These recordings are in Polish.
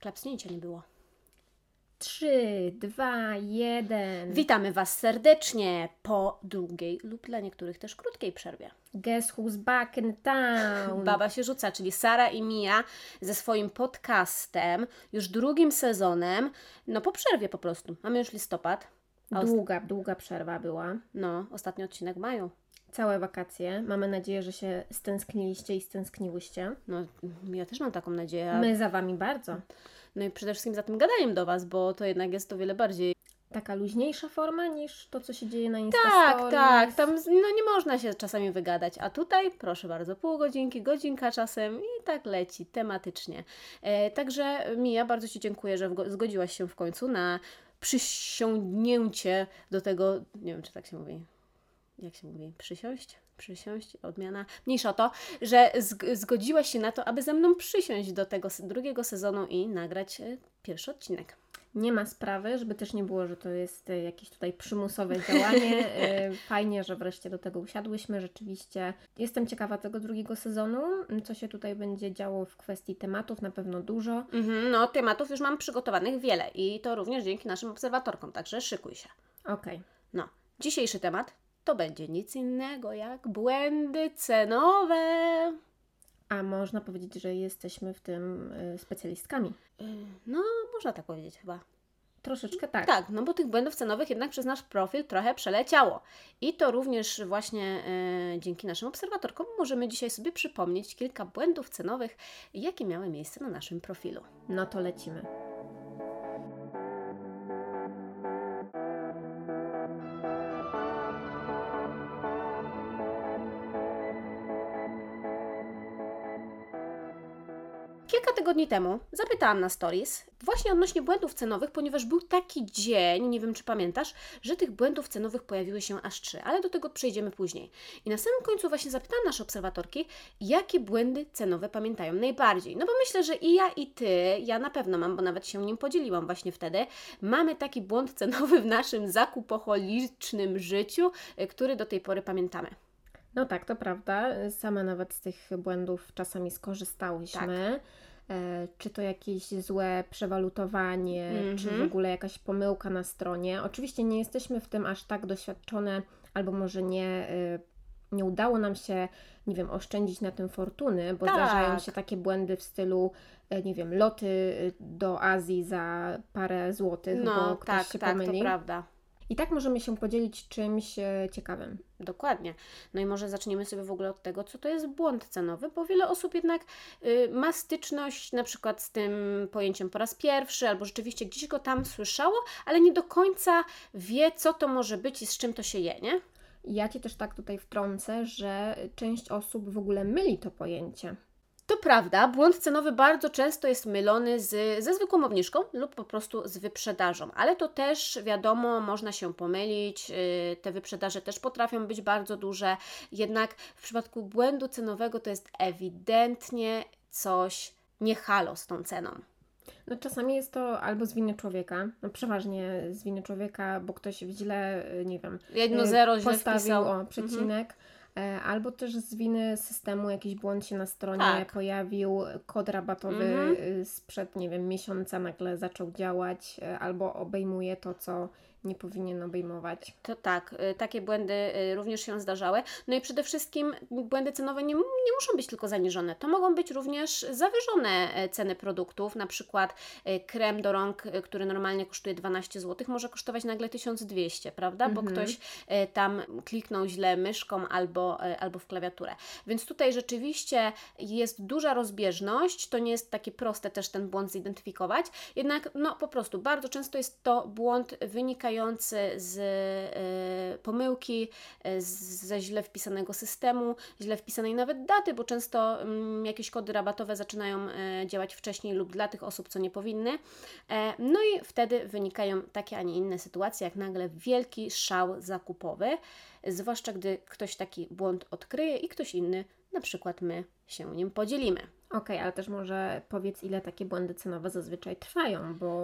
klapsnięcia nie było. 3, 2, 1. Witamy Was serdecznie po długiej lub dla niektórych też krótkiej przerwie. Guess who's back in town? Baba się rzuca, czyli Sara i Mia ze swoim podcastem, już drugim sezonem, no po przerwie po prostu. Mamy już listopad. Długa przerwa była. No, ostatni odcinek w maju. Całe wakacje. Mamy nadzieję, że się stęskniliście i stęskniłyście. No, ja też mam taką nadzieję. My za Wami bardzo. No i przede wszystkim za tym gadaniem do Was, bo to jednak jest o wiele bardziej... Taka luźniejsza forma niż to, co się dzieje na Tak, Instastories. tak, tam no nie można się czasami wygadać, a tutaj proszę bardzo, pół godzinki, godzinka czasem i tak leci tematycznie. Także Mia, bardzo Ci dziękuję, że zgodziłaś się w końcu na przysiągnięcie do tego, nie wiem czy tak się mówi, jak się mówi, przysiąść, odmiana, mniejsza o to, że zgodziłaś się na to, aby ze mną przysiąść do tego drugiego sezonu i nagrać pierwszy odcinek. Nie ma sprawy, żeby też nie było, że to jest jakieś tutaj przymusowe działanie. Fajnie, że wreszcie do tego usiadłyśmy. Rzeczywiście jestem ciekawa tego drugiego sezonu, co się tutaj będzie działo w kwestii tematów, na pewno dużo. No, tematów już mam przygotowanych wiele i to również dzięki naszym obserwatorkom, także szykuj się. Okej. No, dzisiejszy temat to będzie nic innego jak błędy cenowe. A można powiedzieć, że jesteśmy w tym specjalistkami? No, można tak powiedzieć chyba. Troszeczkę tak. Tak, no bo tych błędów cenowych jednak przez nasz profil trochę przeleciało. I to również właśnie dzięki naszym obserwatorkom możemy dzisiaj sobie przypomnieć kilka błędów cenowych, jakie miały miejsce na naszym profilu. No to lecimy. Kilka tygodni temu zapytałam na stories właśnie odnośnie błędów cenowych, ponieważ był taki dzień, nie wiem czy pamiętasz, że tych błędów cenowych pojawiły się aż 3, ale do tego przejdziemy później. I na samym końcu właśnie zapytałam nasze obserwatorki, jakie błędy cenowe pamiętają najbardziej. No bo myślę, że i ja i Ty, ja na pewno mam, bo nawet się nim podzieliłam właśnie wtedy, mamy taki błąd cenowy w naszym zakupoholicznym życiu, który do tej pory pamiętamy. No tak, to prawda. Sama nawet z tych błędów czasami skorzystałyśmy. Czy to jakieś złe przewalutowanie, czy w ogóle jakaś pomyłka na stronie. Oczywiście nie jesteśmy w tym aż tak doświadczone, albo może nie udało nam się, nie wiem, oszczędzić na tym fortuny, bo zdarzają się takie błędy w stylu, nie wiem, loty do Azji za parę złotych, bo ktoś się pomylił. Tak, to prawda. I tak możemy się podzielić czymś ciekawym. Dokładnie. No i może zaczniemy sobie w ogóle od tego, co to jest błąd cenowy, bo wiele osób jednak ma styczność na przykład z tym pojęciem po raz pierwszy, albo rzeczywiście gdzieś go tam słyszało, ale nie do końca wie, co to może być i z czym to się je, nie? Ja Ci też tak tutaj wtrącę, że część osób w ogóle myli to pojęcie. To prawda, błąd cenowy bardzo często jest mylony ze zwykłą obniżką lub po prostu z wyprzedażą, ale to też wiadomo, można się pomylić, te wyprzedaże też potrafią być bardzo duże, jednak w przypadku błędu cenowego to jest ewidentnie coś nie halo z tą ceną. No czasami jest to albo z winy człowieka, no przeważnie z winy człowieka, bo ktoś źle, nie wiem, 1-0 źle postawił wpisał. przecinek. Albo też z winy systemu jakiś błąd się na stronie pojawił, kod rabatowy sprzed, nie wiem, miesiąca nagle zaczął działać, albo obejmuje to, co nie powinien obejmować. To tak, takie błędy również się zdarzały. No i przede wszystkim błędy cenowe nie muszą być tylko zaniżone. To mogą być również zawyżone ceny produktów. Na przykład krem do rąk, który normalnie kosztuje 12 zł, może kosztować nagle 1200, prawda? Bo ktoś tam kliknął źle myszką albo w klawiaturę. Więc tutaj rzeczywiście jest duża rozbieżność. To nie jest takie proste też ten błąd zidentyfikować. Jednak no po prostu bardzo często jest to błąd wynikający z pomyłki, ze źle wpisanego systemu, źle wpisanej nawet daty, bo często jakieś kody rabatowe zaczynają działać wcześniej lub dla tych osób, co nie powinny. No i wtedy wynikają takie, a nie inne sytuacje, jak nagle wielki szał zakupowy, zwłaszcza gdy ktoś taki błąd odkryje i ktoś inny, na przykład my, się nim podzielimy. Okej, ale też może powiedz, ile takie błędy cenowe zazwyczaj trwają, bo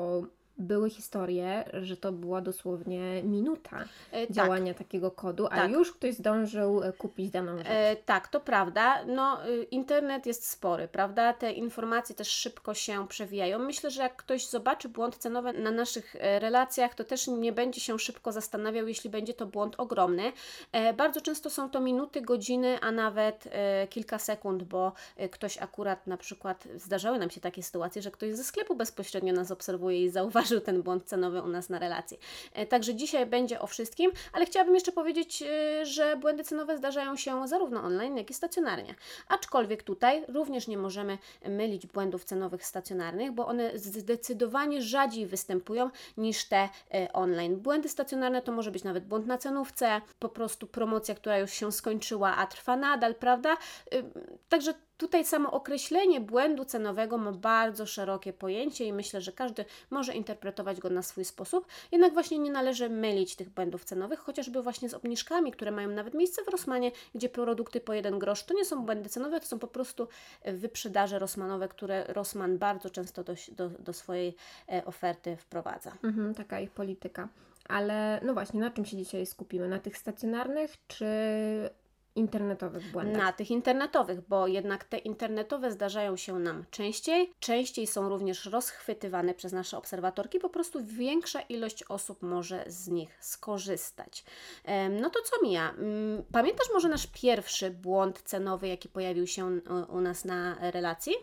były historie, że to była dosłownie minuta działania takiego kodu, a Tak. już ktoś zdążył kupić daną rzecz. Tak, to prawda. No, internet jest spory, prawda? Te informacje też szybko się przewijają. Myślę, że jak ktoś zobaczy błąd cenowy na naszych relacjach, to też nie będzie się szybko zastanawiał, jeśli będzie to błąd ogromny. Bardzo często są to minuty, godziny, a nawet kilka sekund, bo ktoś akurat na przykład, zdarzały nam się takie sytuacje, że ktoś ze sklepu bezpośrednio nas obserwuje i zauważył ten błąd cenowy u nas na relacji. Także dzisiaj będzie o wszystkim, ale chciałabym jeszcze powiedzieć, że błędy cenowe zdarzają się zarówno online, jak i stacjonarnie. Aczkolwiek tutaj również nie możemy mylić błędów cenowych stacjonarnych, bo one zdecydowanie rzadziej występują niż te online. Błędy stacjonarne to może być nawet błąd na cenówce, po prostu promocja, która już się skończyła, a trwa nadal, prawda? Także tutaj samo określenie błędu cenowego ma bardzo szerokie pojęcie i myślę, że każdy może interpretować go na swój sposób. Jednak właśnie nie należy mylić tych błędów cenowych, chociażby właśnie z obniżkami, które mają nawet miejsce w Rossmanie, gdzie produkty po 1 grosz to nie są błędy cenowe, to są po prostu wyprzedaże Rossmanowe, które Rossmann bardzo często do swojej oferty wprowadza. Taka ich polityka. Ale no właśnie, na czym się dzisiaj skupimy? Na tych stacjonarnych czy internetowych błędach? Na tych internetowych, bo jednak te internetowe zdarzają się nam częściej są również rozchwytywane przez nasze obserwatorki, po prostu większa ilość osób może z nich skorzystać. No to co, Mija? Pamiętasz może nasz pierwszy błąd cenowy, jaki pojawił się u nas na relacji?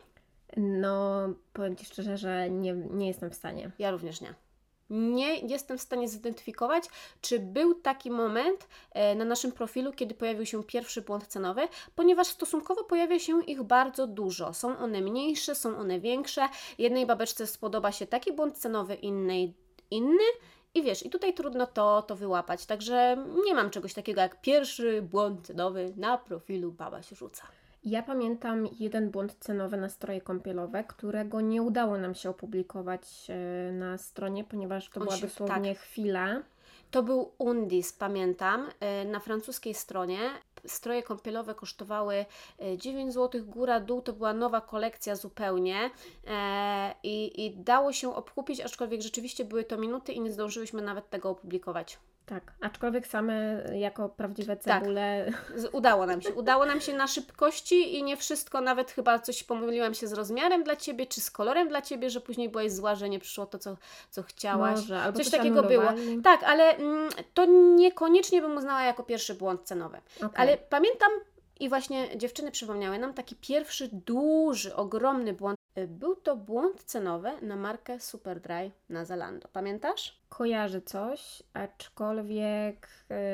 No, powiem Ci szczerze, że nie jestem w stanie. Ja również nie. Nie jestem w stanie zidentyfikować, czy był taki moment na naszym profilu, kiedy pojawił się pierwszy błąd cenowy, ponieważ stosunkowo pojawia się ich bardzo dużo. Są one mniejsze, są one większe. Jednej babeczce spodoba się taki błąd cenowy, innej inny. I wiesz, i tutaj trudno to wyłapać. Także nie mam czegoś takiego jak pierwszy błąd cenowy na profilu baba się rzuca. Ja pamiętam jeden błąd cenowy na stroje kąpielowe, którego nie udało nam się opublikować na stronie, ponieważ to była dosłownie chwila. To był Undis, pamiętam, na francuskiej stronie. Stroje kąpielowe kosztowały 9 zł, góra, dół, to była nowa kolekcja zupełnie i dało się obkupić, aczkolwiek rzeczywiście były to minuty i nie zdążyłyśmy nawet tego opublikować. Tak, aczkolwiek same jako prawdziwe cebule... Tak, udało nam się na szybkości i nie wszystko, nawet chyba coś pomyliłam się z rozmiarem dla Ciebie, czy z kolorem dla Ciebie, że później byłaś zła, że nie przyszło to, co chciałaś. Może, albo coś takiego było. Tak, ale to niekoniecznie bym uznała jako pierwszy błąd cenowy. Okay. Ale pamiętam i właśnie dziewczyny przypomniały nam taki pierwszy duży, ogromny błąd. Był to błąd cenowy na markę Superdry na Zalando. Pamiętasz? Kojarzę coś, aczkolwiek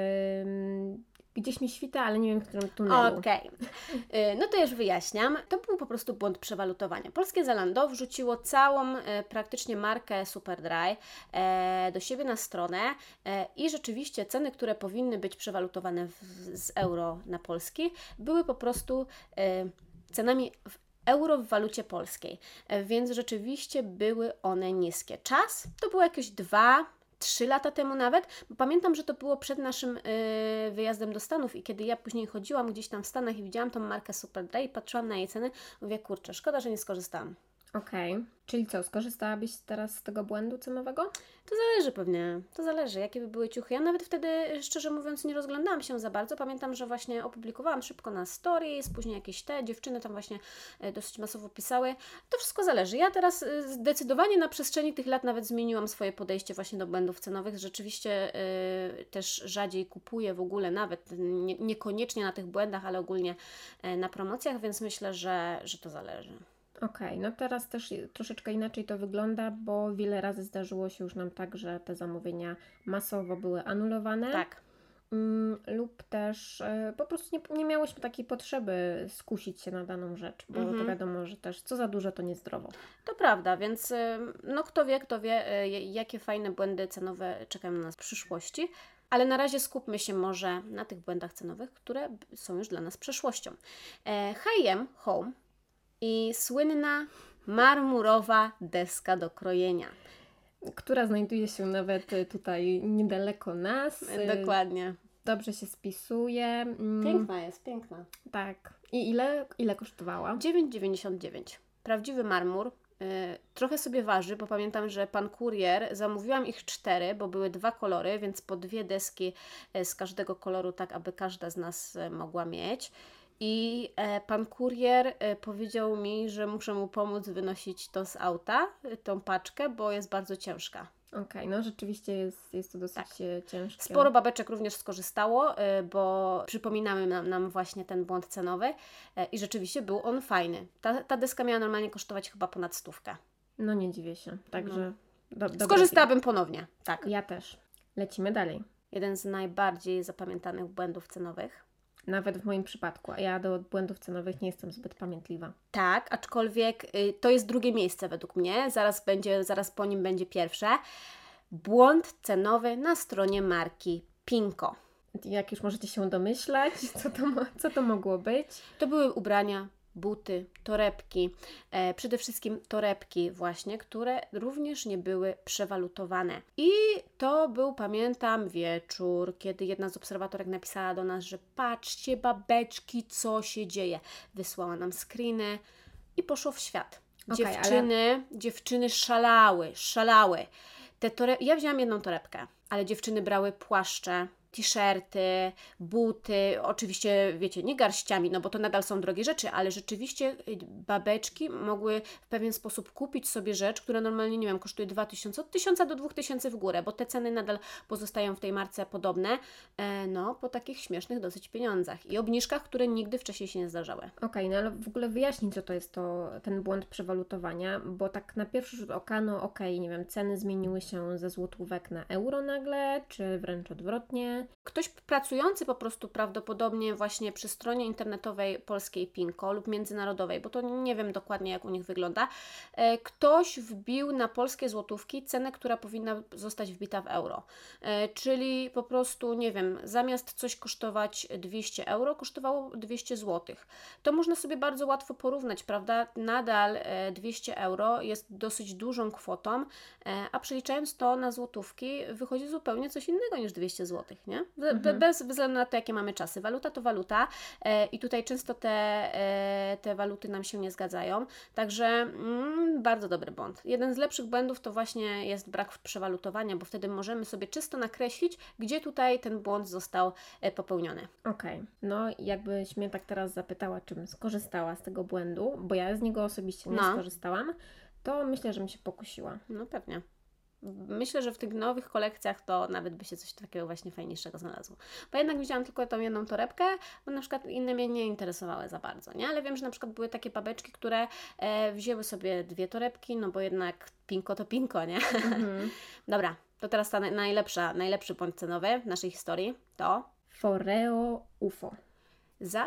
gdzieś mi świta, ale nie wiem, w którym tunelu. Okej. No to już wyjaśniam. To był po prostu błąd przewalutowania. Polskie Zalando wrzuciło całą praktycznie markę Superdry do siebie na stronę i rzeczywiście ceny, które powinny być przewalutowane z euro na polski, były po prostu cenami euro w walucie polskiej, więc rzeczywiście były one niskie. Czas to było jakieś 2-3 lata temu nawet, bo pamiętam, że to było przed naszym wyjazdem do Stanów i kiedy ja później chodziłam gdzieś tam w Stanach i widziałam tą markę Superdry i patrzyłam na jej ceny, mówię, kurczę, szkoda, że nie skorzystałam. Okej. Czyli co, skorzystałabyś teraz z tego błędu cenowego? To zależy pewnie, to zależy, jakie by były ciuchy. Ja nawet wtedy, szczerze mówiąc, nie rozglądałam się za bardzo. Pamiętam, że właśnie opublikowałam szybko na stories, później jakieś dziewczyny tam właśnie dosyć masowo pisały. To wszystko zależy. Ja teraz zdecydowanie na przestrzeni tych lat nawet zmieniłam swoje podejście właśnie do błędów cenowych. Rzeczywiście też rzadziej kupuję w ogóle, nawet niekoniecznie na tych błędach, ale ogólnie na promocjach, więc myślę, że to zależy. Okej, no teraz też troszeczkę inaczej to wygląda, bo wiele razy zdarzyło się już nam tak, że te zamówienia masowo były anulowane. Tak. Lub też po prostu nie miałyśmy takiej potrzeby skusić się na daną rzecz, bo to wiadomo, że też co za dużo to niezdrowo. To prawda, więc no kto wie, jakie fajne błędy cenowe czekają na nas w przyszłości. Ale na razie skupmy się może na tych błędach cenowych, które są już dla nas przeszłością. H&M Home i słynna marmurowa deska do krojenia. Która znajduje się nawet tutaj niedaleko nas. Dokładnie. Dobrze się spisuje. Piękna jest, piękna. Tak. I ile kosztowała? 9,99. Prawdziwy marmur. trochę sobie waży, bo pamiętam, że pan kurier, zamówiłam ich 4, bo były 2 kolory, więc po 2 deski z każdego koloru, tak aby każda z nas mogła mieć. I pan kurier powiedział mi, że muszę mu pomóc wynosić to z auta, tą paczkę, bo jest bardzo ciężka. Okej, no rzeczywiście jest to dosyć ciężkie. Sporo babeczek również skorzystało, bo przypominały nam właśnie ten błąd cenowy i rzeczywiście był on fajny. Ta deska miała normalnie kosztować chyba ponad 100. No nie dziwię się, także Skorzystałabym ponownie, tak. Ja też. Lecimy dalej. Jeden z najbardziej zapamiętanych błędów cenowych. Nawet w moim przypadku, a ja do błędów cenowych nie jestem zbyt pamiętliwa. Tak, aczkolwiek to jest drugie miejsce według mnie, zaraz po nim będzie pierwsze. Błąd cenowy na stronie marki Pinko. Jak już możecie się domyślać, co to mogło być? To były ubrania, buty, torebki, przede wszystkim torebki właśnie, które również nie były przewalutowane. I to był, pamiętam, wieczór, kiedy jedna z obserwatorek napisała do nas, że patrzcie babeczki, co się dzieje. Wysłała nam screeny i poszło w świat. Dziewczyny szalały. Ja wzięłam jedną torebkę, ale dziewczyny brały płaszcze, t-shirty, buty, oczywiście wiecie, nie garściami, no bo to nadal są drogie rzeczy, ale rzeczywiście babeczki mogły w pewien sposób kupić sobie rzecz, która normalnie, nie wiem, kosztuje 2000, od 1000 do 2000 w górę, bo te ceny nadal pozostają w tej marce podobne, po takich śmiesznych dosyć pieniądzach i obniżkach, które nigdy wcześniej się nie zdarzały. Okej, no ale w ogóle wyjaśnij, co to jest ten błąd przewalutowania, bo tak na pierwszy rzut oka, nie wiem, ceny zmieniły się ze złotówek na euro nagle, czy wręcz odwrotnie. Ktoś pracujący po prostu prawdopodobnie właśnie przy stronie internetowej polskiej Pinko lub międzynarodowej, bo to nie wiem dokładnie jak u nich wygląda, ktoś wbił na polskie złotówki cenę, która powinna zostać wbita w euro. Czyli po prostu, nie wiem, zamiast coś kosztować 200 euro, kosztowało 200 zł. To można sobie bardzo łatwo porównać, prawda? Nadal 200 euro jest dosyć dużą kwotą, a przeliczając to na złotówki wychodzi zupełnie coś innego niż 200 zł, nie? Bez względu na to, jakie mamy czasy. Waluta to waluta i tutaj często te waluty nam się nie zgadzają. Także bardzo dobry błąd. Jeden z lepszych błędów to właśnie jest brak przewalutowania, bo wtedy możemy sobie czysto nakreślić, gdzie tutaj ten błąd został popełniony. Okej. No jakbyś mnie tak teraz zapytała, czym skorzystała z tego błędu, bo ja z niego osobiście nie skorzystałam, to myślę, że bym się pokusiła. No pewnie. Myślę, że w tych nowych kolekcjach to nawet by się coś takiego właśnie fajniejszego znalazło. Bo jednak widziałam tylko tą jedną torebkę, bo na przykład inne mnie nie interesowały za bardzo, nie? Ale wiem, że na przykład były takie babeczki, które wzięły sobie 2 torebki, no bo jednak Pinko to Pinko, nie? Dobra, to teraz ta najlepszy błąd cenowy w naszej historii to Foreo UFO. Za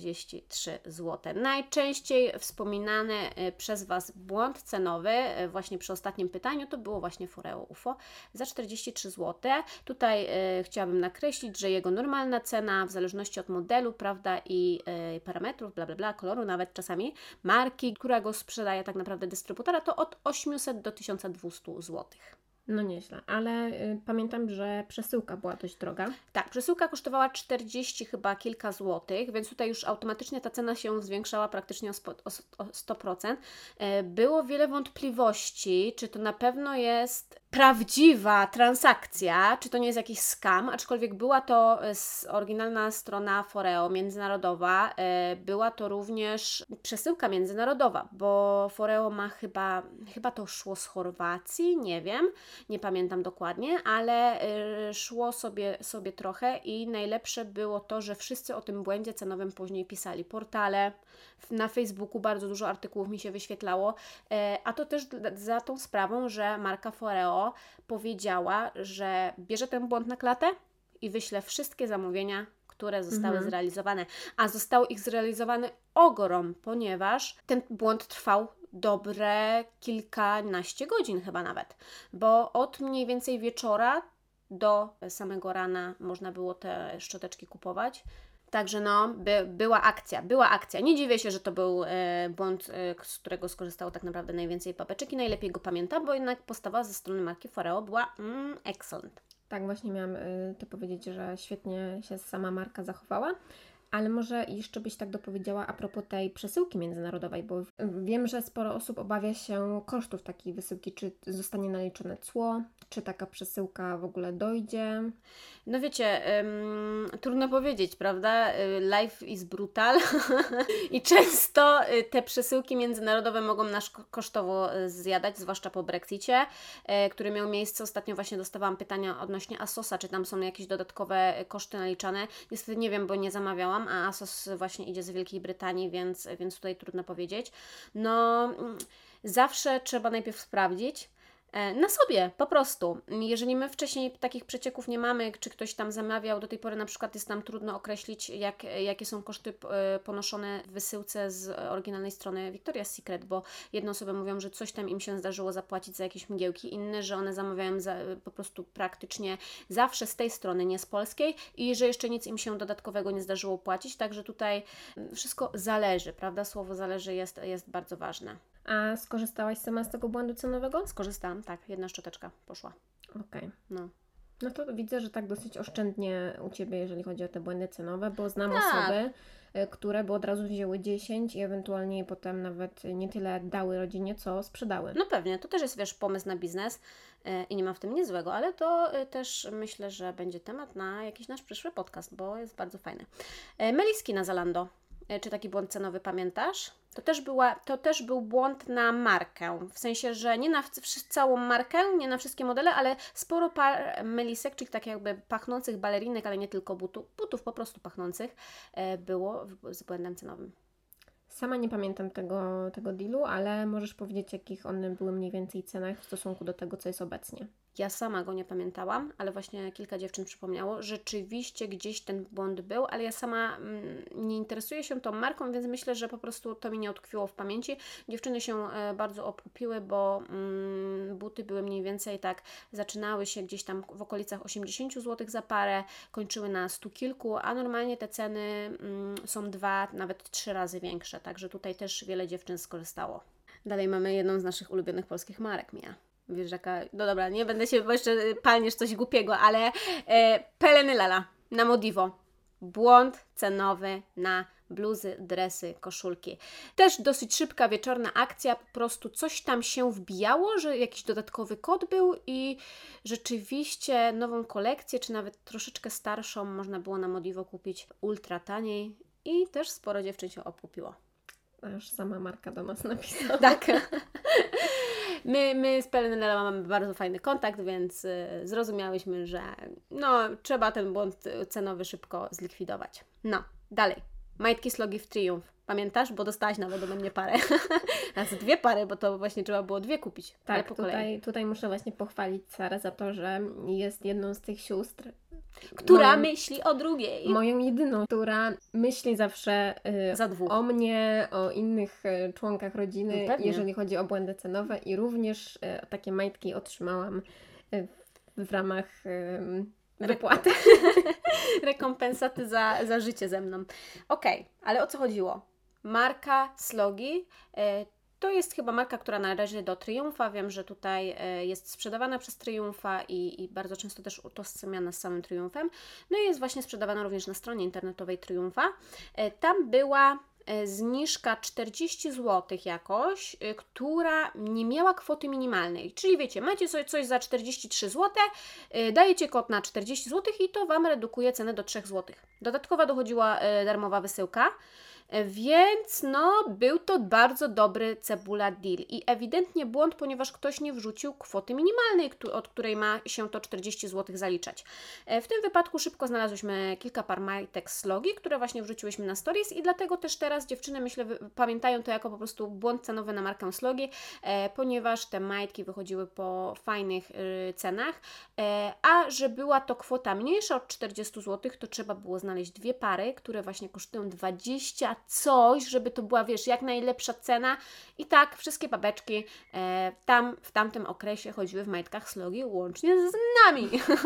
43 zł. Najczęściej wspominany przez Was błąd cenowy właśnie przy ostatnim pytaniu to było właśnie Foreo UFO za 43 zł. Tutaj chciałabym nakreślić, że jego normalna cena w zależności od modelu, prawda, i parametrów, bla bla bla, koloru nawet czasami, marki, która go sprzedaje tak naprawdę dystrybutora, to od 800 do 1200 zł. No nieźle, ale pamiętam, że przesyłka była dość droga. Tak, przesyłka kosztowała 40 chyba kilka złotych, więc tutaj już automatycznie ta cena się zwiększała praktycznie o 100%. Było wiele wątpliwości, czy to na pewno jest prawdziwa transakcja, czy to nie jest jakiś scam, aczkolwiek była to oryginalna strona Foreo międzynarodowa, była to również przesyłka międzynarodowa, bo Foreo ma chyba to szło z Chorwacji, nie wiem, nie pamiętam dokładnie, ale szło sobie trochę i najlepsze było to, że wszyscy o tym błędzie cenowym później pisali. Portale, na Facebooku bardzo dużo artykułów mi się wyświetlało, a to też za tą sprawą, że marka Foreo powiedziała, że bierze ten błąd na klatę i wyśle wszystkie zamówienia, które zostały zrealizowane, a zostało ich zrealizowane ogrom, ponieważ ten błąd trwał dobre kilkanaście godzin chyba nawet, bo od mniej więcej wieczora do samego rana można było te szczoteczki kupować. Także była akcja. Nie dziwię się, że to był błąd, z którego skorzystało tak naprawdę najwięcej babeczek i najlepiej go pamiętam, bo jednak postawa ze strony marki Foreo była excellent. Tak, właśnie miałam to powiedzieć, że świetnie się sama marka zachowała. Ale może jeszcze byś tak dopowiedziała a propos tej przesyłki międzynarodowej, bo wiem, że sporo osób obawia się kosztów takiej wysyłki, czy zostanie naliczone cło, czy taka przesyłka w ogóle dojdzie. No wiecie, trudno powiedzieć, prawda? Life is brutal i często te przesyłki międzynarodowe mogą nas kosztowo zjadać, zwłaszcza po Brexicie, który miał miejsce. Ostatnio właśnie dostawałam pytania odnośnie ASOS-a, czy tam są jakieś dodatkowe koszty naliczane. Niestety nie wiem, bo nie zamawiałam, a ASOS właśnie idzie z Wielkiej Brytanii, więc tutaj trudno powiedzieć. No, zawsze trzeba najpierw sprawdzić, na sobie, po prostu. Jeżeli my wcześniej takich przecieków nie mamy, czy ktoś tam zamawiał, do tej pory na przykład jest nam trudno określić, jakie są koszty ponoszone w wysyłce z oryginalnej strony Victoria's Secret, bo jedne osoby mówią, że coś tam im się zdarzyło zapłacić za jakieś mgiełki, inne, że one zamawiają po prostu praktycznie zawsze z tej strony, nie z polskiej i że jeszcze nic im się dodatkowego nie zdarzyło płacić, także tutaj wszystko zależy, prawda? Słowo zależy jest bardzo ważne. A skorzystałaś sama z tego błędu cenowego? Skorzystałam, tak. Jedna szczoteczka poszła. Okej. No. No to widzę, że tak dosyć oszczędnie u Ciebie, jeżeli chodzi o te błędy cenowe, bo znam Tak. osoby, które by od razu wzięły 10 i ewentualnie potem nawet nie tyle dały rodzinie, co sprzedały. No pewnie, to też jest, wiesz, pomysł na biznes i nie ma w tym nic złego, ale to też myślę, że będzie temat na jakiś nasz przyszły podcast, bo jest bardzo fajny. Meliski na Zalando. Czy taki błąd cenowy pamiętasz? To też był błąd na markę, w sensie, że nie na całą markę, nie na wszystkie modele, ale sporo par melisek, czyli tak jakby pachnących balerinek, ale nie tylko butów po prostu pachnących, było z błędem cenowym. Sama nie pamiętam tego dealu, ale możesz powiedzieć, jakich one były mniej więcej cenach w stosunku do tego, co jest obecnie. Ja sama go nie pamiętałam, ale właśnie kilka dziewczyn przypomniało. Rzeczywiście gdzieś ten błąd był, ale ja sama nie interesuję się tą marką, więc myślę, że po prostu to mi nie utkwiło w pamięci. Dziewczyny się bardzo obkupiły, bo buty były mniej więcej tak, zaczynały się gdzieś tam w okolicach 80 zł za parę, kończyły na 100 kilku, a normalnie te ceny są 2, nawet 3 razy większe, także tutaj też wiele dziewczyn skorzystało. Dalej mamy jedną z naszych ulubionych polskich marek, Mia. Wiesz, jaka... No dobra, nie będę się, bo jeszcze palniesz coś głupiego, ale Peleny Lala na Modivo. Błąd cenowy na bluzy, dresy, koszulki. Też dosyć szybka, wieczorna akcja, po prostu coś tam się wbijało, że jakiś dodatkowy kod był i rzeczywiście nową kolekcję, czy nawet troszeczkę starszą można było na Modivo kupić ultra taniej i też sporo dziewczyn się okupiło. Aż sama marka do nas napisała. Tak. My z Pelenella mamy bardzo fajny kontakt, więc zrozumiałyśmy, że trzeba ten błąd cenowy szybko zlikwidować. No, dalej. Majtki Slogi w Triumph. Pamiętasz? Bo dostałaś nawet ode mnie parę. Raz 2 pary, bo to właśnie trzeba było 2 kupić. Tak, tutaj muszę właśnie pochwalić Sarę za to, że jest jedną z tych sióstr, która myśli o drugiej. Moją jedyną, która myśli zawsze za 2. o mnie, o innych członkach rodziny, jeżeli chodzi o błędy cenowe i również takie majtki otrzymałam w ramach wypłaty. Rekompensaty za życie ze mną. Okej, ale o co chodziło? Marka Slogi to jest chyba marka, która należy do Triumfa. Wiem, że tutaj jest sprzedawana przez Triumfa i bardzo często też utożsamiana z samym Triumfem. No i jest właśnie sprzedawana również na stronie internetowej Triumfa. Tam była zniżka 40 zł jakoś, która nie miała kwoty minimalnej. Czyli wiecie, macie sobie coś za 43 zł, dajecie kod na 40 zł i to Wam redukuje cenę do 3 zł. Dodatkowo dochodziła darmowa wysyłka. Więc był to bardzo dobry cebula deal i ewidentnie błąd, ponieważ ktoś nie wrzucił kwoty minimalnej, od której ma się to 40 zł zaliczać. W tym wypadku szybko znalazłyśmy kilka par majtek Slogi, które właśnie wrzuciłyśmy na stories i dlatego też teraz dziewczyny, myślę, pamiętają to jako po prostu błąd cenowy na markę Slogi, ponieważ te majtki wychodziły po fajnych cenach, a że była to kwota mniejsza od 40 zł, to trzeba było znaleźć 2 pary, które właśnie kosztują 20 coś, żeby to była, wiesz, jak najlepsza cena i tak wszystkie babeczki w tamtym okresie chodziły w majtkach Slogi łącznie z nami.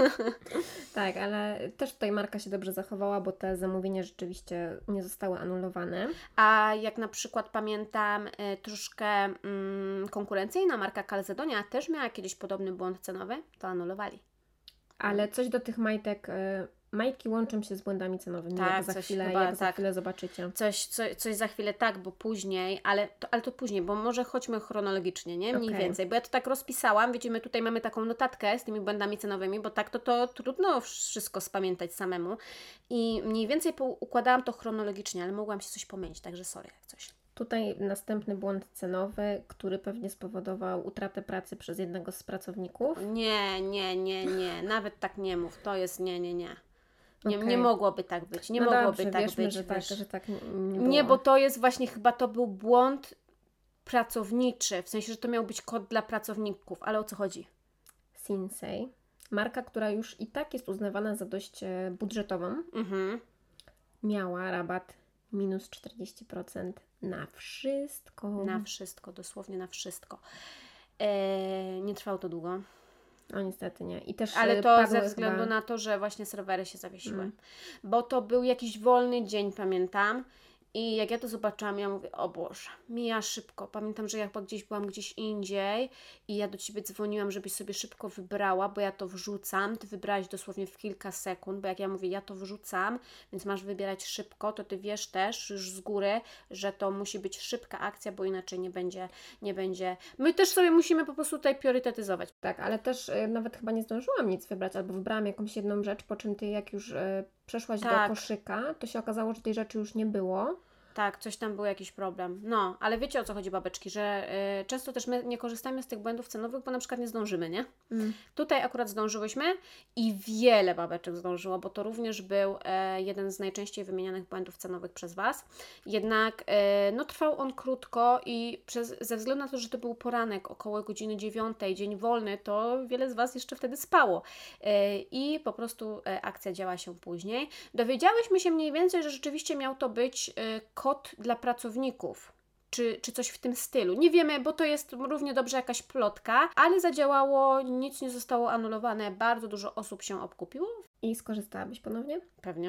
Tak, ale też tutaj marka się dobrze zachowała, bo te zamówienia rzeczywiście nie zostały anulowane. A jak na przykład pamiętam troszkę konkurencyjna marka Calzedonia też miała kiedyś podobny błąd cenowy, to anulowali. Ale coś do tych majtek majtki łączą się z błędami cenowymi, Tak, jak za coś chwilę, chyba, jak za tak. chwilę zobaczycie. Coś za chwilę tak, bo później, ale to później, bo może chodźmy chronologicznie, nie? Mniej Okej. więcej, bo ja to tak rozpisałam, wiecie, my tutaj mamy taką notatkę z tymi błędami cenowymi, bo tak to trudno wszystko spamiętać samemu i mniej więcej układałam to chronologicznie, ale mogłam się coś pomylić, także sorry jak coś. Tutaj następny błąd cenowy, który pewnie spowodował utratę pracy przez jednego z pracowników. Nie, nawet tak nie mów, to jest nie. Nie Okej. mogłoby tak być, nie No mogłoby dobrze, tak wierzmy, być. że wiesz. tak nie było. Nie, bo to jest właśnie, chyba to był błąd pracowniczy, w sensie, że to miał być kod dla pracowników, ale o co chodzi? Sinsay, marka, która już i tak jest uznawana za dość budżetową, miała rabat minus 40% na wszystko. Na wszystko, dosłownie na wszystko. Nie trwało to długo. O niestety nie. I też Ale to padły ze względu chyba... na to, że właśnie serwery się zawiesiły. Bo to był jakiś wolny dzień, pamiętam. I jak ja to zobaczyłam, ja mówię, o Boże, mija szybko. Pamiętam, że ja chyba byłam gdzieś indziej i ja do Ciebie dzwoniłam, żebyś sobie szybko wybrała, bo ja to wrzucam. Ty wybrałaś dosłownie w kilka sekund, bo jak ja mówię, ja to wrzucam, więc masz wybierać szybko, to Ty wiesz też już z góry, że to musi być szybka akcja, bo inaczej nie będzie. My też sobie musimy po prostu tutaj priorytetyzować. Tak, ale też nawet chyba nie zdążyłam nic wybrać, albo wybrałam jakąś jedną rzecz, po czym Ty jak już przeszłaś do koszyka, to się okazało, że tej rzeczy już nie było. Tak, coś tam był jakiś problem. No, ale wiecie o co chodzi, babeczki, że często też my nie korzystamy z tych błędów cenowych, bo na przykład nie zdążymy, nie? Tutaj akurat zdążyłyśmy i wiele babeczek zdążyło, bo to również był jeden z najczęściej wymienianych błędów cenowych przez Was. Jednak trwał on krótko i ze względu na to, że to był poranek około godziny 9, dzień wolny, to wiele z Was jeszcze wtedy spało. I po prostu akcja działa się później. Dowiedziałyśmy się mniej więcej, że rzeczywiście miał to być kod dla pracowników, czy coś w tym stylu. Nie wiemy, bo to jest równie dobrze jakaś plotka, ale zadziałało, nic nie zostało anulowane, bardzo dużo osób się obkupiło. I skorzystałabyś ponownie? Pewnie.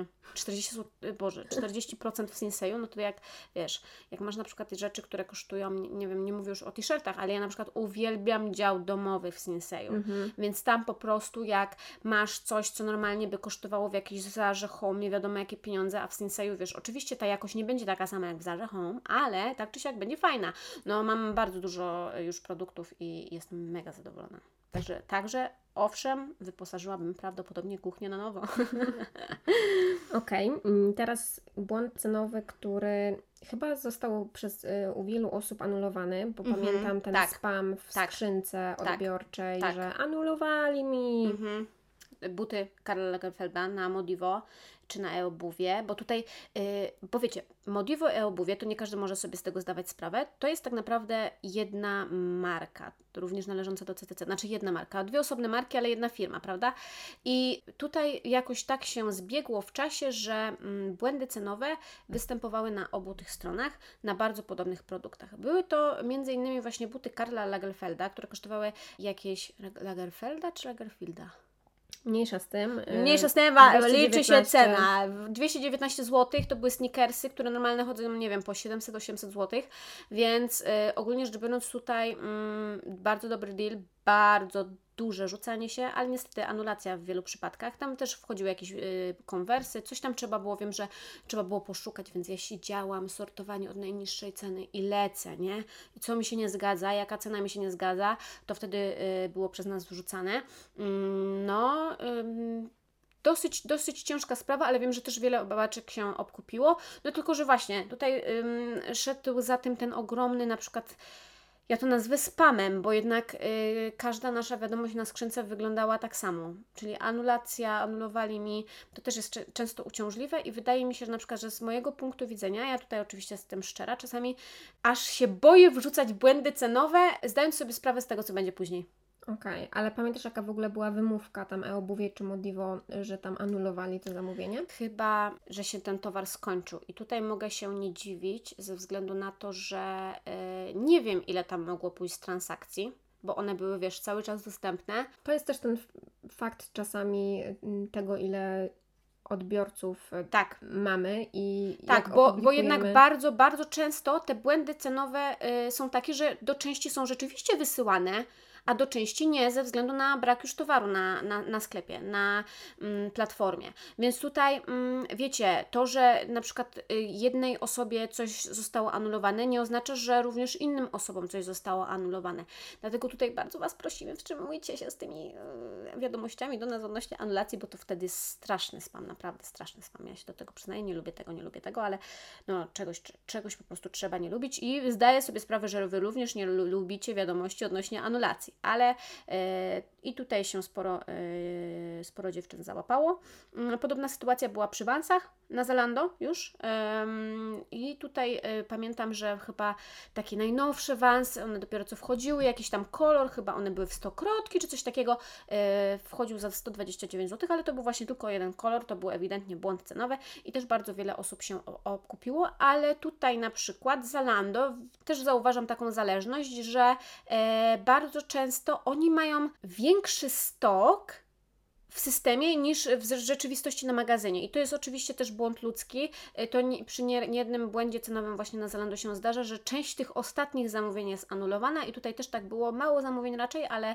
40% w Sinsayu, no to jak, wiesz, jak masz na przykład rzeczy, które kosztują, nie wiem, nie mówię już o t-shirtach, ale ja na przykład uwielbiam dział domowy w Sinsayu, więc tam po prostu jak masz coś, co normalnie by kosztowało w jakiejś Zarze Home, nie wiadomo jakie pieniądze, a w Sinsayu, wiesz, oczywiście ta jakość nie będzie taka sama jak w Zarze Home, ale tak czy siak będzie fajna. No mam bardzo dużo już produktów i jestem mega zadowolona. Także owszem, wyposażyłabym prawdopodobnie kuchnię na nowo. Okej, teraz błąd cenowy, który chyba został u wielu osób anulowany, bo pamiętam ten spam w skrzynce odbiorczej, że anulowali mi. Buty Karla Lagerfelda na Modivo czy na e-obuwie, bo tutaj, bo wiecie, Modivo e-obuwie, to nie każdy może sobie z tego zdawać sprawę, to jest tak naprawdę jedna marka, również należąca do CTC, znaczy jedna marka, dwie osobne marki, ale jedna firma, prawda? I tutaj jakoś tak się zbiegło w czasie, że błędy cenowe występowały na obu tych stronach, na bardzo podobnych produktach. Były to m.in. właśnie buty Karla Lagerfelda, które kosztowały jakieś Lagerfelda czy Lagerfielda? Mniejsza z tym, liczy się cena. 219 zł to były sneakersy, które normalnie chodzą, nie wiem, po 700-800 zł, więc ogólnie rzecz biorąc tutaj bardzo dobry deal, bardzo duże rzucanie się, ale niestety anulacja w wielu przypadkach. Tam też wchodziły jakieś konwersy, coś tam trzeba było, wiem, że trzeba było poszukać, więc ja siedziałam, sortowanie od najniższej ceny i lecę, nie? I co mi się nie zgadza, jaka cena mi się nie zgadza, to wtedy było przez nas wrzucane. Dosyć ciężka sprawa, ale wiem, że też wiele babaczek się obkupiło. No tylko, że właśnie tutaj szedł za tym ten ogromny na przykład, ja to nazwę spamem, bo jednak każda nasza wiadomość na skrzynce wyglądała tak samo. Czyli anulowali mi, to też jest często uciążliwe i wydaje mi się, że na przykład, że z mojego punktu widzenia, ja tutaj oczywiście jestem szczera, czasami aż się boję wrzucać błędy cenowe, zdając sobie sprawę z tego, co będzie później. Okej, ale pamiętasz, jaka w ogóle była wymówka tam e-obuwie czy Modivo, że tam anulowali to zamówienie? Chyba, że się ten towar skończył i tutaj mogę się nie dziwić ze względu na to, że nie wiem, ile tam mogło pójść z transakcji, bo one były, wiesz, cały czas dostępne. To jest też ten fakt czasami tego, ile odbiorców mamy i tak, bo jednak bardzo, bardzo często te błędy cenowe są takie, że do części są rzeczywiście wysyłane, a do części nie, ze względu na brak już towaru na sklepie, na platformie. Więc tutaj, wiecie, to, że na przykład jednej osobie coś zostało anulowane, nie oznacza, że również innym osobom coś zostało anulowane. Dlatego tutaj bardzo Was prosimy, wstrzymujcie się z tymi wiadomościami do nas odnośnie anulacji, bo to wtedy jest straszny spam, naprawdę straszny spam. Ja się do tego przyznaję, nie lubię tego, ale no, czegoś po prostu trzeba nie lubić i zdaję sobie sprawę, że Wy również nie lubicie wiadomości odnośnie anulacji, ale i tutaj się sporo dziewczyn załapało. Podobna sytuacja była przy Vansach na Zalando już i tutaj pamiętam, że chyba takie najnowsze Vansy, one dopiero co wchodziły, jakiś tam kolor, chyba one były w 100-krotki czy coś takiego, wchodził za 129 zł, ale to był właśnie tylko jeden kolor, to był ewidentnie błąd cenowy i też bardzo wiele osób się okupiło, ale tutaj na przykład Zalando też zauważam taką zależność, że bardzo często oni mają większy stok w systemie niż w rzeczywistości na magazynie. I to jest oczywiście też błąd ludzki. To przy niejednym błędzie cenowym właśnie na Zalando się zdarza, że część tych ostatnich zamówień jest anulowana i tutaj też tak było, mało zamówień raczej, ale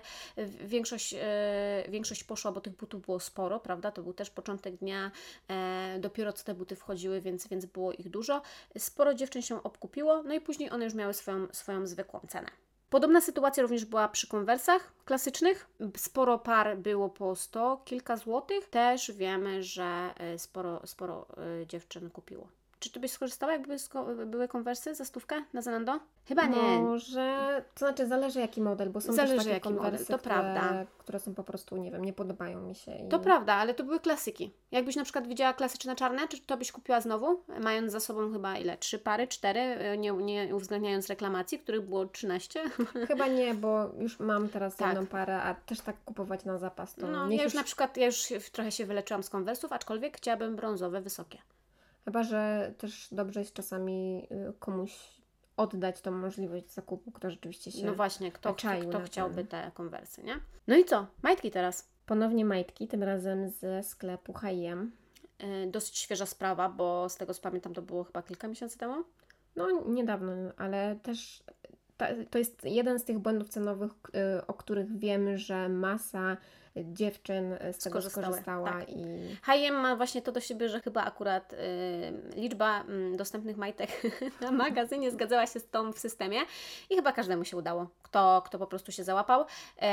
większość poszła, bo tych butów było sporo, prawda? To był też początek dnia, dopiero co te buty wchodziły, więc było ich dużo. Sporo dziewczyn się obkupiło, no i później one już miały swoją zwykłą cenę. Podobna sytuacja również była przy Conversach klasycznych. Sporo par było po 100 kilka złotych. Też wiemy, że sporo dziewczyn kupiło. Czy Ty byś skorzystała, jakby były Conversy za 100 na Zalando? Chyba nie. Może, to znaczy zależy jaki model, bo są Zależy też takie jaki Conversy, model, to prawda. które są po prostu, nie wiem, nie podobają mi się. To prawda, ale to były klasyki. Jakbyś na przykład widziała klasyczne czarne, czy to byś kupiła znowu, mając za sobą chyba 3 pary, 4, nie uwzględniając reklamacji, których było 13? Chyba nie, bo już mam teraz jedną parę, a też tak kupować na zapas to no, ja już trochę się wyleczyłam z Conversów, aczkolwiek chciałabym brązowe, wysokie. Chyba, że też dobrze jest czasami komuś oddać tą możliwość zakupu, kto rzeczywiście się no właśnie, kto czaił chciałby te Conversy, nie? No i co? Majtki teraz. Ponownie majtki, tym razem ze sklepu H&M. Dosyć świeża sprawa, bo z tego co pamiętam to było chyba kilka miesięcy temu. No niedawno, ale też to jest jeden z tych błędów cenowych, o których wiemy, że masa dziewczyn z tego skorzystała. Tak. I H&M ma właśnie to do siebie, że chyba akurat liczba dostępnych majtek na magazynie zgadzała się z tą w systemie i chyba każdemu się udało, kto po prostu się załapał.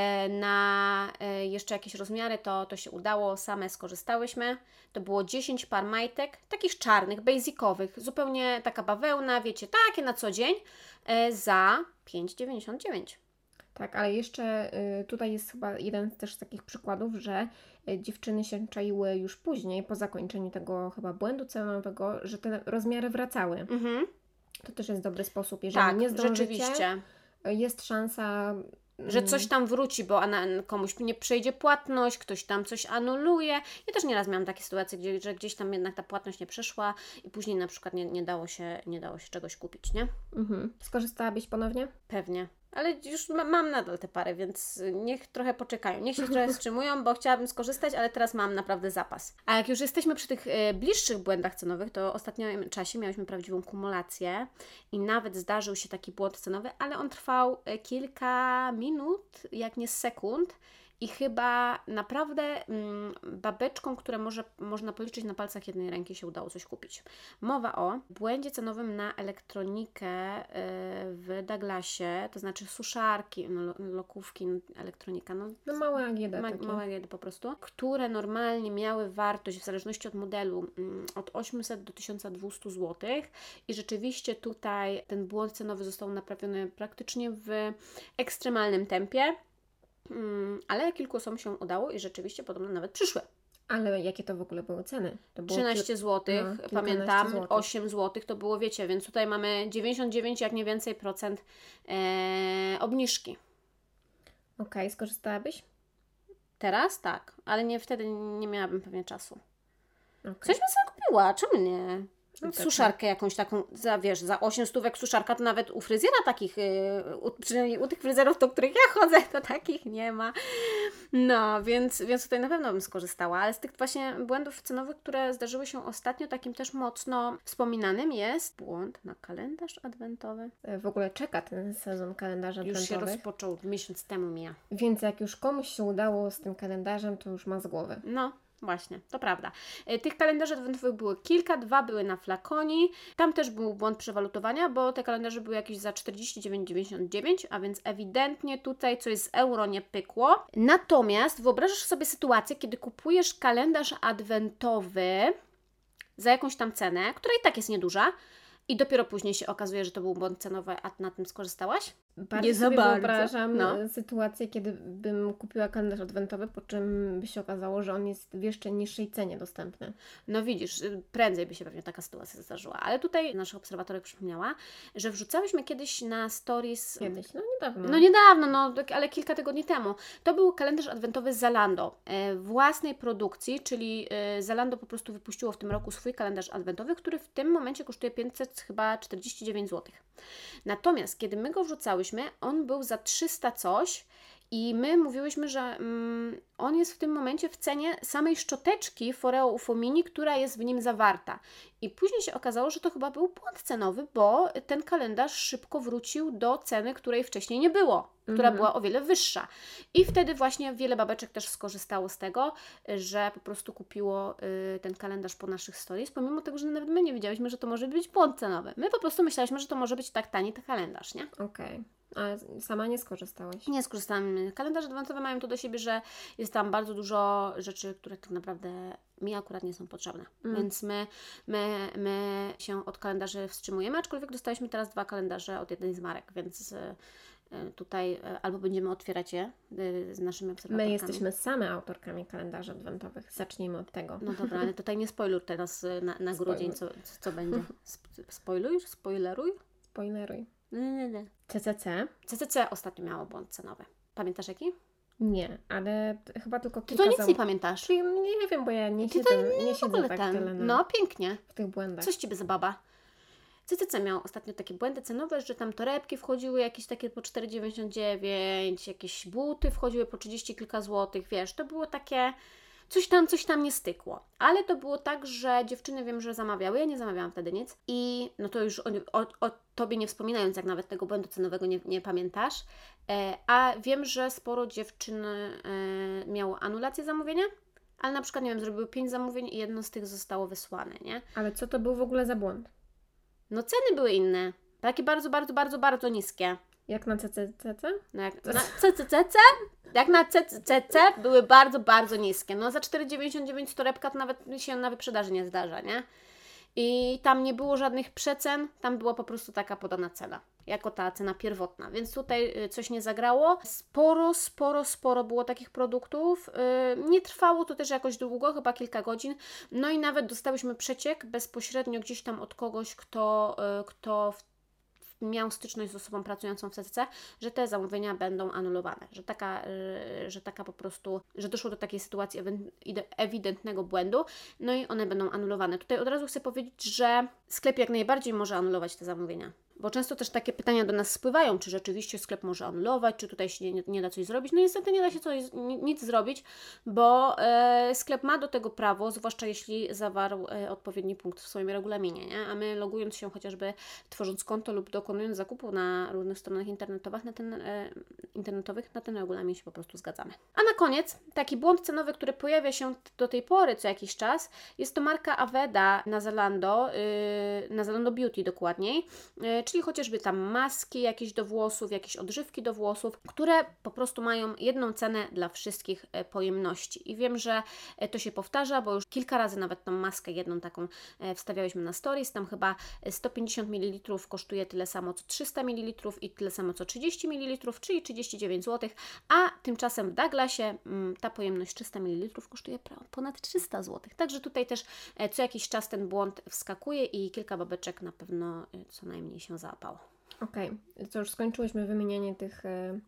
Na jeszcze jakieś rozmiary to się udało, same skorzystałyśmy. To było 10 par majtek, takich czarnych, basicowych, zupełnie taka bawełna, wiecie, takie na co dzień, za 5,99. tak, ale jeszcze tutaj jest chyba jeden też z takich przykładów, że dziewczyny się czaiły już później, po zakończeniu tego chyba błędu cenowego, że te rozmiary wracały. To też jest dobry sposób, jeżeli nie zdążycie, rzeczywiście. Jest szansa, że coś tam wróci, bo komuś nie przejdzie płatność, ktoś tam coś anuluje. Ja też nieraz miałam takie sytuacje, że gdzieś tam jednak ta płatność nie przeszła i później na przykład nie dało się czegoś kupić, nie? Skorzystałabyś ponownie? Pewnie. Ale już mam nadal te pary, więc niech trochę poczekają. Niech się trochę wstrzymują, bo chciałabym skorzystać, ale teraz mam naprawdę zapas. A jak już jesteśmy przy tych bliższych błędach cenowych, to w ostatnim czasie miałyśmy prawdziwą kumulację i nawet zdarzył się taki błąd cenowy, ale on trwał kilka minut, jak nie sekund. I chyba naprawdę babeczką, które można policzyć na palcach jednej ręki, się udało coś kupić. Mowa o błędzie cenowym na elektronikę w Douglasie, to znaczy suszarki, lokówki, elektronika. No małe AGD małe AGD po prostu, które normalnie miały wartość w zależności od modelu od 800 do 1200 zł i rzeczywiście tutaj ten błąd cenowy został naprawiony praktycznie w ekstremalnym tempie. Ale kilku osobom się udało i rzeczywiście podobno nawet przyszły. Ale jakie to w ogóle były ceny? To było 13 zł, pamiętam, 8 zł to było, wiecie, więc tutaj mamy 99, jak nie więcej procent obniżki. Okej, skorzystałabyś? Teraz tak, ale wtedy nie miałabym pewnie czasu. Okay. Coś bym sobie kupiła, czemu nie? Suszarkę jakąś taką, za 8 stówek suszarka, to nawet u fryzjera takich, przynajmniej u tych fryzjerów, do których ja chodzę, to takich nie ma. No, więc tutaj na pewno bym skorzystała, ale z tych właśnie błędów cenowych, które zdarzyły się ostatnio, takim też mocno wspominanym jest błąd na kalendarz adwentowy. W ogóle czeka ten sezon kalendarzy Już się adwentowych. rozpoczął, miesiąc temu mija. Więc jak już komuś się udało z tym kalendarzem, to już ma z głowy. No, właśnie, to prawda. Tych kalendarzy adwentowych było kilka, 2 były na flakonii. Tam też był błąd przewalutowania, bo te kalendarze były jakieś za 49,99, a więc ewidentnie tutaj coś z euro nie pykło. Natomiast wyobrażasz sobie sytuację, kiedy kupujesz kalendarz adwentowy za jakąś tam cenę, która i tak jest nieduża, i dopiero później się okazuje, że to był błąd cenowy, a na tym skorzystałaś? Bardzo Nie za sobie bardzo. wyobrażam No. sytuację, kiedy bym kupiła kalendarz adwentowy, po czym by się okazało, że on jest w jeszcze niższej cenie dostępny. No widzisz, prędzej by się pewnie taka sytuacja zdarzyła. Ale tutaj nasza obserwatorek przypomniała, że wrzucałyśmy kiedyś na stories... Kiedyś, no niedawno. No niedawno, ale kilka tygodni temu. To był kalendarz adwentowy z Zalando, własnej produkcji, czyli Zalando po prostu wypuściło w tym roku swój kalendarz adwentowy, który w tym momencie kosztuje 549 zł. Natomiast kiedy my go wrzucałyśmy, on był za 300 coś i my mówiłyśmy, że on jest w tym momencie w cenie samej szczoteczki Foreo UFO Mini, która jest w nim zawarta. I później się okazało, że to chyba był błąd cenowy, bo ten kalendarz szybko wrócił do ceny, której wcześniej nie było, która była o wiele wyższa. I wtedy właśnie wiele babeczek też skorzystało z tego, że po prostu kupiło ten kalendarz po naszych stories, pomimo tego, że nawet my nie wiedziałyśmy, że to może być błąd cenowy. My po prostu myślałyśmy, że to może być tak tani ten kalendarz, nie? Okej. A sama nie skorzystałaś? Nie skorzystałam. Kalendarze adwentowe mają to do siebie, że jest tam bardzo dużo rzeczy, które tak naprawdę mi akurat nie są potrzebne. Więc my się od kalendarzy wstrzymujemy, aczkolwiek dostaliśmy teraz 2 kalendarze od jednej z marek, więc tutaj albo będziemy otwierać je z naszymi obserwatorkami. My jesteśmy same autorkami kalendarzy adwentowych. Zacznijmy od tego. No dobra, ale tutaj nie spoiluj teraz na grudzień, co będzie. Spoileruj? Spoileruj. Nie. CCC? CCC ostatnio miało błąd cenowy. Pamiętasz jaki? Nie, ale chyba tylko Ty kilka to nic nie pamiętasz. Czyli nie wiem, bo ja nie Ty siedzę, to nie w siedzę ogóle tak ten. tyle No pięknie. w tych błędach. Coś Ciebie zababa. CCC miał ostatnio takie błędy cenowe, że tam torebki wchodziły jakieś takie po 4,99, jakieś buty wchodziły po 30 kilka złotych, wiesz, to było takie... Coś tam nie stykło. Ale to było tak, że dziewczyny wiem, że zamawiały, ja nie zamawiałam wtedy nic. I no to już o Tobie nie wspominając, jak nawet tego błędu cenowego nie pamiętasz. A wiem, że sporo dziewczyn miało anulację zamówienia, ale na przykład, nie wiem, zrobiły 5 zamówień i jedno z tych zostało wysłane, nie? Ale co to był w ogóle za błąd? No ceny były inne. Takie bardzo, bardzo, bardzo, bardzo niskie. Jak na CCC? No jak na CCC? Jak na CCC były bardzo, bardzo niskie. No za 4,99 torebka to nawet się na wyprzedaży nie zdarza, nie? I tam nie było żadnych przecen, tam była po prostu taka podana cena, jako ta cena pierwotna, więc tutaj coś nie zagrało. Sporo było takich produktów. Nie trwało to też jakoś długo, chyba kilka godzin, no i nawet dostałyśmy przeciek bezpośrednio gdzieś tam od kogoś, kto miał styczność z osobą pracującą w CCC, że te zamówienia będą anulowane, że taka po prostu, że doszło do takiej sytuacji ewidentnego błędu, no i one będą anulowane. Tutaj od razu chcę powiedzieć, że sklep jak najbardziej może anulować te zamówienia. Bo często też takie pytania do nas spływają, czy rzeczywiście sklep może anulować, czy tutaj się nie da coś zrobić. No niestety nie da się nic zrobić, bo sklep ma do tego prawo, zwłaszcza jeśli zawarł odpowiedni punkt w swoim regulaminie, nie? A my logując się chociażby, tworząc konto lub dokonując zakupu na różnych stronach internetowych, na ten regulamin się po prostu zgadzamy. A na koniec, taki błąd cenowy, który pojawia się do tej pory co jakiś czas, jest to marka Aveda na Zalando Beauty dokładniej, czyli chociażby tam maski jakieś do włosów, jakieś odżywki do włosów, które po prostu mają jedną cenę dla wszystkich pojemności. I wiem, że to się powtarza, bo już kilka razy nawet tą maskę jedną taką wstawiałyśmy na stories, tam chyba 150 ml kosztuje tyle samo co 300 ml i tyle samo co 30 ml, czyli 39 zł, a tymczasem w Douglasie ta pojemność 300 ml kosztuje ponad 300 zł. Także tutaj też co jakiś czas ten błąd wskakuje i kilka babeczek na pewno co najmniej się załapało. Okej, to już skończyłyśmy wymienianie tych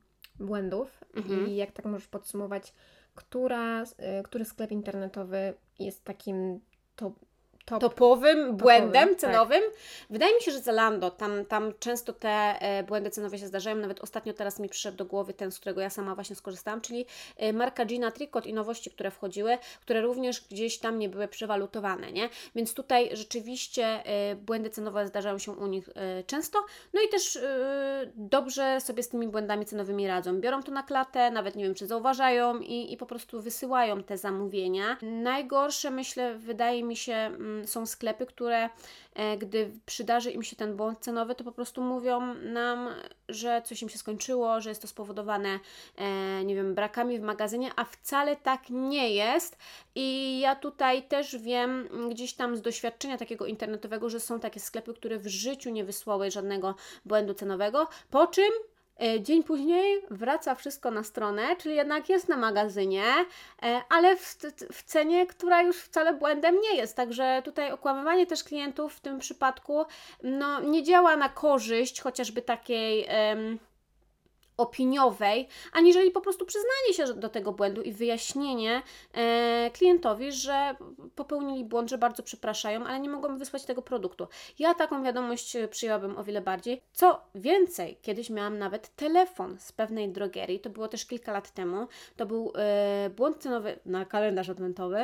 błędów i jak tak możesz podsumować, który sklep internetowy jest takim topowym błędem tak. cenowym. Wydaje mi się, że Zalando, tam często te błędy cenowe się zdarzają. Nawet ostatnio teraz mi przyszedł do głowy ten, z którego ja sama właśnie skorzystałam, czyli marka Gina Tricot i nowości, które wchodziły, które również gdzieś tam nie były przewalutowane, nie? Więc tutaj rzeczywiście błędy cenowe zdarzają się u nich często. No i też dobrze sobie z tymi błędami cenowymi radzą. Biorą to na klatę, nawet nie wiem, czy zauważają i po prostu wysyłają te zamówienia. Najgorsze, myślę, wydaje mi się, są sklepy, które gdy przydarzy im się ten błąd cenowy, to po prostu mówią nam, że coś im się skończyło, że jest to spowodowane, nie wiem, brakami w magazynie, a wcale tak nie jest. I ja tutaj też wiem gdzieś tam z doświadczenia takiego internetowego, że są takie sklepy, które w życiu nie wysłały żadnego błędu cenowego, po czym dzień później wraca wszystko na stronę, czyli jednak jest na magazynie, ale w cenie, która już wcale błędem nie jest. Także tutaj okłamywanie też klientów w tym przypadku no, nie działa na korzyść chociażby takiej opiniowej, aniżeli po prostu przyznanie się do tego błędu i wyjaśnienie klientowi, że popełnili błąd, że bardzo przepraszają, ale nie mogą wysłać tego produktu. Ja taką wiadomość przyjęłabym o wiele bardziej. Co więcej, kiedyś miałam nawet telefon z pewnej drogerii, to było też kilka lat temu, to był błąd cenowy na kalendarz adwentowy,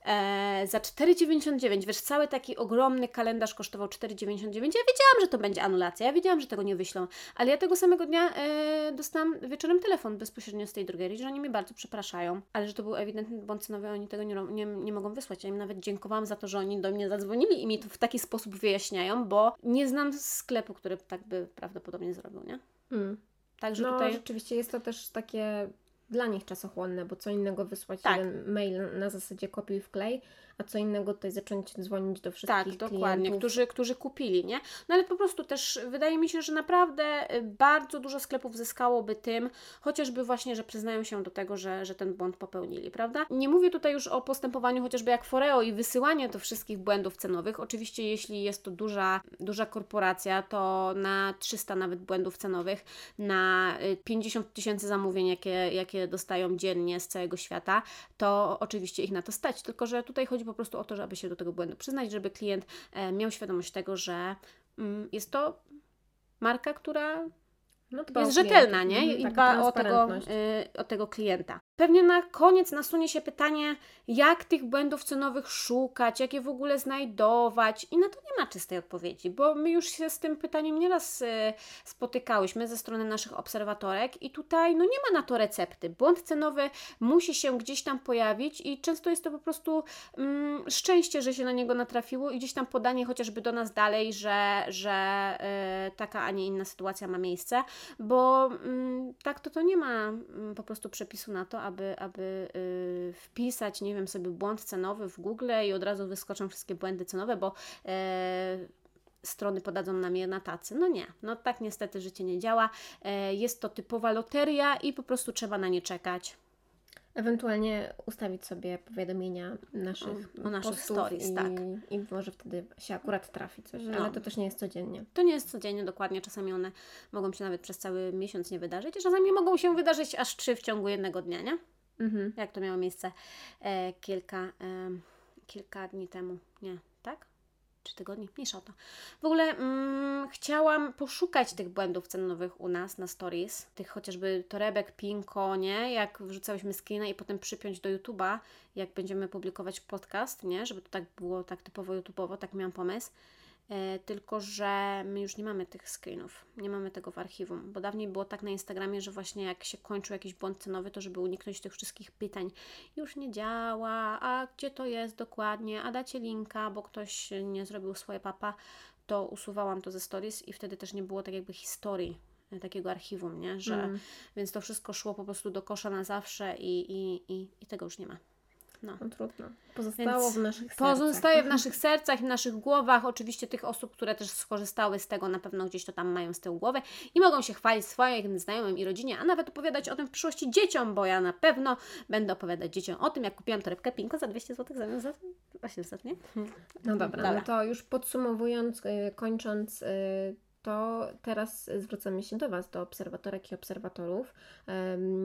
za 4,99. Wiesz, cały taki ogromny kalendarz kosztował 4,99. Ja wiedziałam, że to będzie anulacja, ja wiedziałam, że tego nie wyślą, ale ja tego samego dnia dostałam wieczorem telefon bezpośrednio z tej drogerii, że oni mnie bardzo przepraszają, ale że to był ewidentny błąd cenowy, oni tego nie mogą wysłać. Ja im nawet dziękowałam za to, że oni do mnie zadzwonili i mi to w taki sposób wyjaśniają, bo nie znam sklepu, który tak by prawdopodobnie zrobił, nie? Także no, tutaj rzeczywiście jest to też takie dla nich czasochłonne, bo co innego wysłać jeden mail na zasadzie kopiuj wklej, a co innego tutaj zacząć dzwonić do wszystkich klientów. Dokładnie, którzy kupili, nie? No ale po prostu też wydaje mi się, że naprawdę bardzo dużo sklepów zyskałoby tym, chociażby właśnie, że przyznają się do tego, że ten błąd popełnili, prawda? Nie mówię tutaj już o postępowaniu chociażby jak Foreo i wysyłanie do wszystkich błędów cenowych. Oczywiście jeśli jest to duża korporacja, to na 300 nawet błędów cenowych, na 50 000 zamówień, jakie dostają dziennie z całego świata, to oczywiście ich na to stać, tylko że tutaj chodzi po prostu o to, żeby się do tego błędu przyznać, żeby klient miał świadomość tego, że jest to marka, która jest rzetelna, nie? I dba o tego klienta. Pewnie na koniec nasunie się pytanie, jak tych błędów cenowych szukać, jak je w ogóle znajdować i na to nie ma czystej odpowiedzi, bo my już się z tym pytaniem nieraz spotykałyśmy ze strony naszych obserwatorek i tutaj no nie ma na to recepty. Błąd cenowy musi się gdzieś tam pojawić i często jest to po prostu szczęście, że się na niego natrafiło i gdzieś tam podanie chociażby do nas dalej, że taka, a nie inna sytuacja ma miejsce, bo tak to nie ma po prostu przepisu na to, aby wpisać, nie wiem, sobie błąd cenowy w Google i od razu wyskoczą wszystkie błędy cenowe, bo strony podadzą nam je na tacy. No nie, no tak niestety życie nie działa. Jest to typowa loteria i po prostu trzeba na nie czekać. Ewentualnie ustawić sobie powiadomienia o naszych stories, tak. I może wtedy się akurat trafi coś, ale to też nie jest codziennie. To nie jest codziennie, dokładnie. Czasami one mogą się nawet przez cały miesiąc nie wydarzyć, a czasami mogą się wydarzyć aż 3 w ciągu jednego dnia, nie? Jak to miało miejsce kilka dni temu, nie, tak? 3 tygodni, mniejsza o to. W ogóle chciałam poszukać tych błędów cenowych u nas na stories, tych chociażby torebek, pinko, nie? Jak wrzucałyśmy screena i potem przypiąć do YouTube'a, jak będziemy publikować podcast, nie? Żeby to tak było tak typowo YouTube'owo, tak miałam pomysł. Tylko że my już nie mamy tych screenów, nie mamy tego w archiwum, bo dawniej było tak na Instagramie, że właśnie jak się kończył jakiś błąd cenowy, to żeby uniknąć tych wszystkich pytań, już nie działa, a gdzie to jest dokładnie, a dacie linka, bo ktoś nie zrobił swoje papa, to usuwałam to ze stories i wtedy też nie było tak jakby historii takiego archiwum, nie? Więc to wszystko szło po prostu do kosza na zawsze i tego już nie ma. No trudno. Pozostało w naszych sercach. Pozostaje w naszych sercach, w naszych głowach. Oczywiście tych osób, które też skorzystały z tego, na pewno gdzieś to tam mają z tyłu głowy i mogą się chwalić swoim znajomym i rodzinie, a nawet opowiadać o tym w przyszłości dzieciom, bo ja na pewno będę opowiadać dzieciom o tym, jak kupiłam torebkę Pinko za 200 zł zamiast za 800, nie? No dobra, no to już podsumowując, kończąc, to teraz zwracamy się do Was, do obserwatorek i obserwatorów.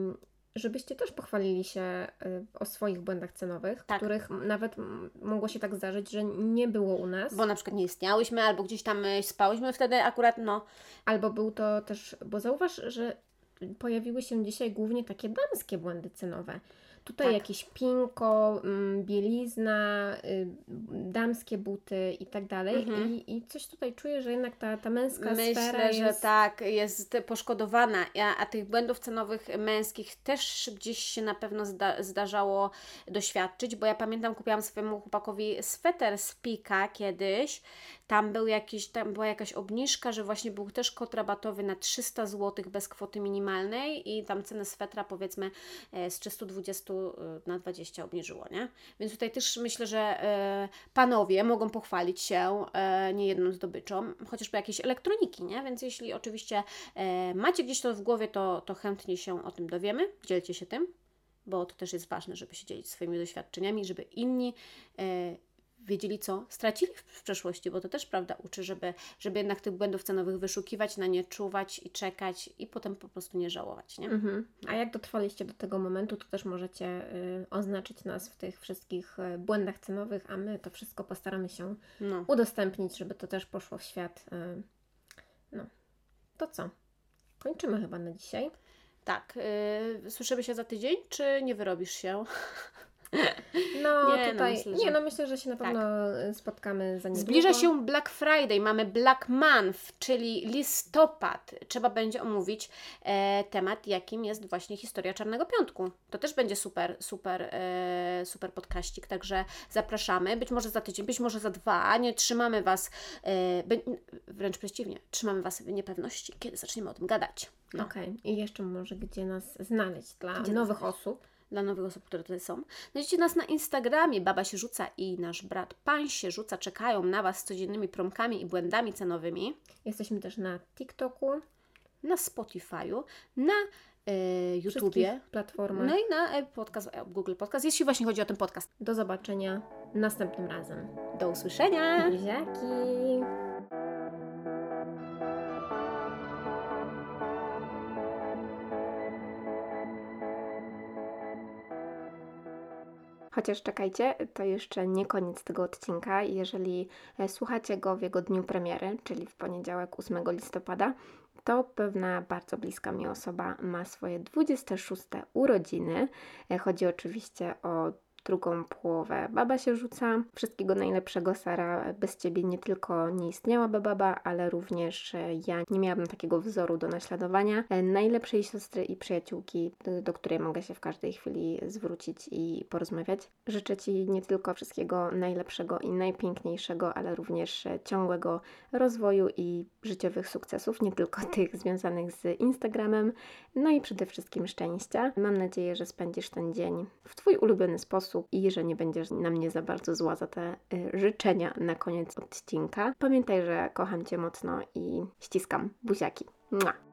żebyście też pochwalili się o swoich błędach cenowych, Tak. których nawet mogło się tak zdarzyć, że nie było u nas. Bo na przykład nie istniałyśmy, albo gdzieś tam spałyśmy wtedy akurat, Albo był to też, bo zauważ, że pojawiły się dzisiaj głównie takie damskie błędy cenowe. Tutaj Tak. jakieś pinko, bielizna, damskie buty i tak dalej. I coś tutaj czuję, że jednak ta męska sfera Myślę, że jest... tak, jest poszkodowana, a tych błędów cenowych męskich też gdzieś się na pewno zdarzało doświadczyć, bo ja pamiętam, kupiłam swojemu chłopakowi sweter z Pika kiedyś, tam była jakaś obniżka, że właśnie był też kod rabatowy na 300 zł bez kwoty minimalnej i tam cenę swetra powiedzmy z 320 na 20 obniżyło, nie? Więc tutaj też myślę, że panowie mogą pochwalić się niejedną zdobyczą, chociażby jakiejś elektroniki, nie? Więc jeśli oczywiście macie gdzieś to w głowie, to chętnie się o tym dowiemy, dzielcie się tym, bo to też jest ważne, żeby się dzielić swoimi doświadczeniami, żeby inni wiedzieli, co stracili w przeszłości, bo to też prawda uczy, żeby jednak tych błędów cenowych wyszukiwać, na nie czuwać i czekać i potem po prostu nie żałować, nie? A jak dotrwaliście do tego momentu, to też możecie oznaczyć nas w tych wszystkich błędach cenowych, a my to wszystko postaramy się udostępnić, żeby to też poszło w świat. To co? Kończymy chyba na dzisiaj. Tak. Słyszymy się za tydzień, czy nie wyrobisz się? Myślę, że się na pewno spotkamy za niedługo. Zbliża się Black Friday, mamy Black Month, czyli listopad. Trzeba będzie omówić temat, jakim jest właśnie historia Czarnego Piątku. To też będzie super podkaścik, także zapraszamy. Być może za tydzień, być może za 2. Nie trzymamy Was, wręcz przeciwnie, trzymamy Was w niepewności, kiedy zaczniemy o tym gadać. Okej. I jeszcze może gdzie nas znaleźć dla nowych osób. Dla nowych osób, które tutaj są. Znajdziecie nas na Instagramie, Baba się rzuca i nasz brat Pan się rzuca. Czekają na Was z codziennymi promkami i błędami cenowymi. Jesteśmy też na TikToku, na Spotify'u, na YouTubie, platformach. No i na Google Podcast, jeśli właśnie chodzi o ten podcast. Do zobaczenia następnym razem. Do usłyszenia. Buziaki. Chociaż czekajcie, to jeszcze nie koniec tego odcinka. Jeżeli słuchacie go w jego dniu premiery, czyli w poniedziałek 8 listopada, to pewna bardzo bliska mi osoba ma swoje 26. urodziny. Chodzi oczywiście o drugą połowę Baba się rzuca. Wszystkiego najlepszego, Sara. Bez Ciebie nie tylko nie istniałaby Baba, ale również ja nie miałabym takiego wzoru do naśladowania. Najlepszej siostry i przyjaciółki, do której mogę się w każdej chwili zwrócić i porozmawiać. Życzę Ci nie tylko wszystkiego najlepszego i najpiękniejszego, ale również ciągłego rozwoju i życiowych sukcesów, nie tylko tych związanych z Instagramem, no i przede wszystkim szczęścia. Mam nadzieję, że spędzisz ten dzień w Twój ulubiony sposób i że nie będziesz na mnie za bardzo zła za te życzenia na koniec odcinka. Pamiętaj, że kocham Cię mocno i ściskam. Buziaki. Mua.